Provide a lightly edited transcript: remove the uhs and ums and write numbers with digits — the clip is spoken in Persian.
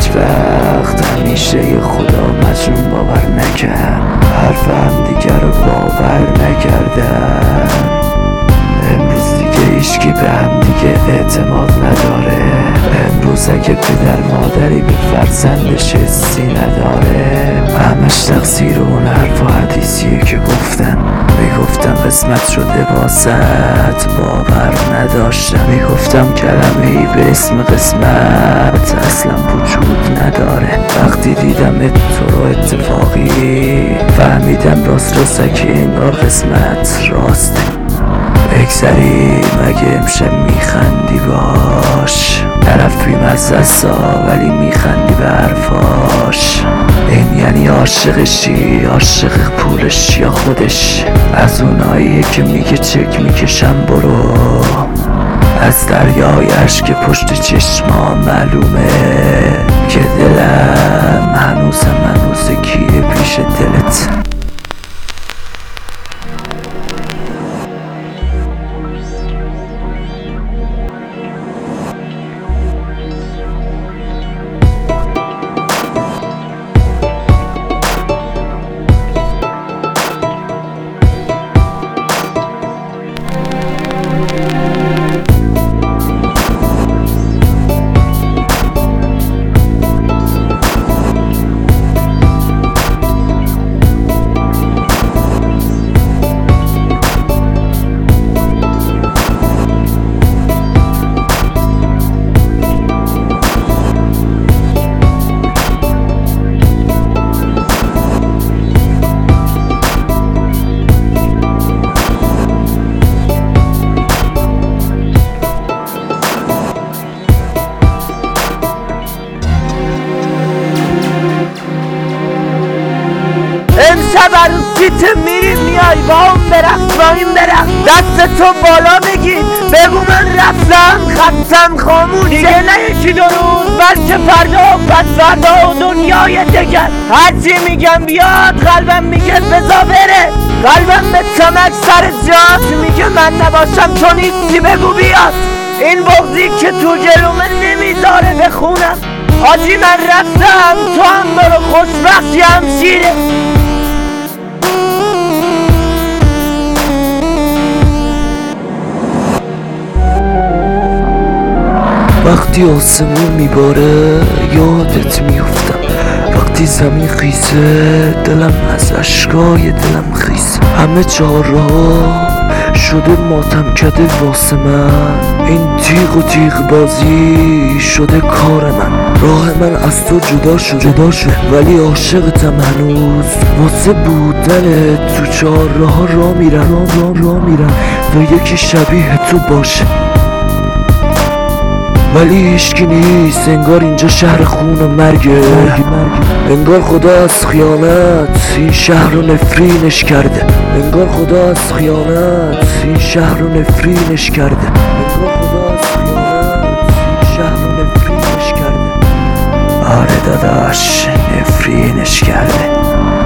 هیچ وقت همیشه خدا مجنون باور نکرد، حرف هم دیگر رو باور نکردن. امروز دیگه هیچکی به هم دیگه اعتماد نداره. امروز اگه پدر مادری به فرزندش حسی نداره، همش تقصیر اون حرف و حدیثیه که گفتن. میگفتم قسمت شده واسط، باور نداشتم. میگفتم کلمه ای به اسم قسمت اصلا وجود نداره. وقتی دیدم تو رو اتفاقی، فهمیدم راست که انگار قسمت راسته. بگذری مگه امشب میخندی باش، طرف بیمزه استا ولی میخندی به حرفاش. این یعنی عاشقشی، عاشق پولش یا خودش؟ از اوناییه که میگه چک میکشم برو، از دریای عشق پشت چشما معلومه که دلم هنوز کیه پیش دلت. امشب عروسیت میریم میای با اون برقص، با این برقص. دستتو بالا بگیر بگو من رفتم خطم خاموشه. دیگه نه یکی دو روز بلکه فردا و پس فردا و دنیای دگر. هرچی میگم بیاد قلبم میگه بزا بره. قلبم به تمک سر جات میگه من نباشم تو نیستی بگو بیاد. این بغضی که تو جلومه نمیذاره بخونم. حاجی من رفتم تو هم برو خوشبختی همشیره. وقتی آسمون میباره یادت میفتم، وقتی زمین خیزه دلم از اشکای دلم خیزه. همه چهارراه شده ماتم کده واسه من، این تیغ و تیغ بازی شده کار من. راه من از تو جدا شد ولی عاشقتم هنوز. واسه بودن تو چهارراه راه میرم و یکی شبیه تو باشه، ولی هیچکی نیست. انگار اینجا شهر خون و مرگه. انگار خدا از خیانت این شهر رو نفرینش کرده. انگار خدا از خیانت این شهر رو نفرینش کرده. انگار خدا از خیانت این شهر رو نفرینش کرده. آره داداش نفرینش کرده.